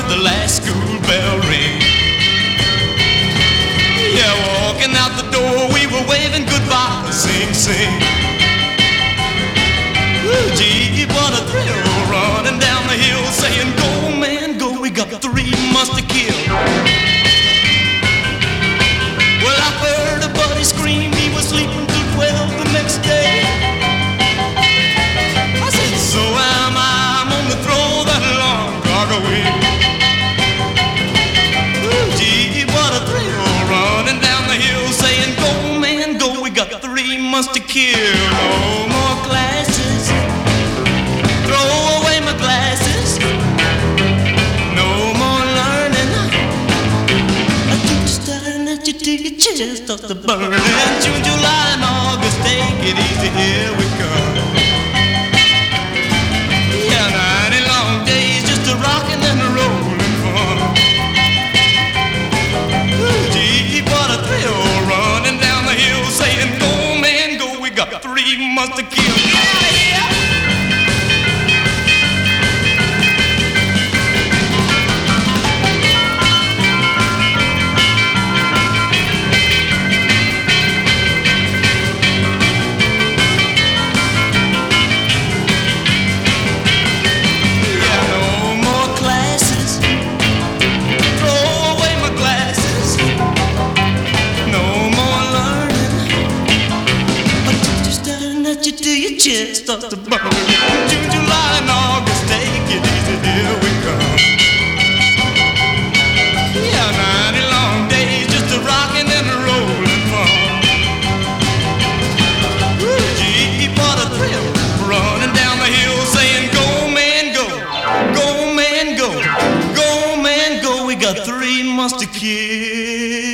the last school bell ring. Yeah, walking out the door, we were waving goodbye, sing, sing. Ooh, gee, what a thrill, running down the hill, saying, go, man, go, we got 3 months to kill. Well, I heard a buddy scream, he was sleeping till 12 the next day. I said, so am I, I'm gonna throw that alarm clock away. Ooh, gee, what a thrill, running down the hill, saying, go, man, go, we got 3 months to kill. No more classes, throw away my glasses. No more learning. I keep staring at you till your chest starts to burn. June, July, and August, take it easy, here we come. Yeah, 90 long days just a rockin' and a rollin' fun. Ooh, gee, what a thrill, running down the hill, saying, go, man, go, we got 3 months to kill. Yeah. Chest starts to burn. June, July, and August, take it easy, here we come. Yeah, 90 long days, just a rockin' and a rollin' fun. Ooh, gee, what a thrill, running down the hill, saying, go, man, go, go, man, go, go, man, go. We got 3 months to kill.